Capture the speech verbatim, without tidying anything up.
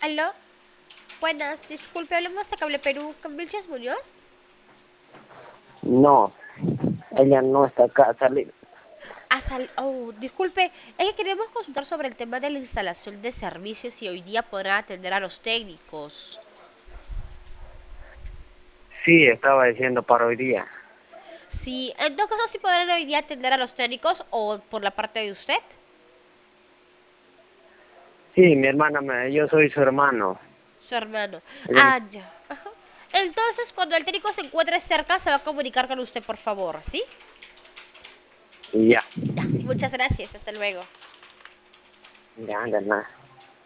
Aló, buenas, disculpe, hablamos de Cable Perú con Vilches Muñoz. No, ella no está acá, salir. Ah, sal- oh, disculpe, es que queremos consultar sobre el tema de la instalación de servicios y hoy día podrán atender a los técnicos. Sí, estaba diciendo para hoy día. Sí, en todo caso, sí podrán hoy día atender a los técnicos o por la parte de usted. Sí, mi hermana, me, yo soy su hermano. Su hermano. Ella me- Ah, ya. Ajá. Entonces, cuando el técnico se encuentre cerca, se va a comunicar con usted, por favor, ¿sí? ya, Ya, muchas gracias, hasta luego. ya, de nada.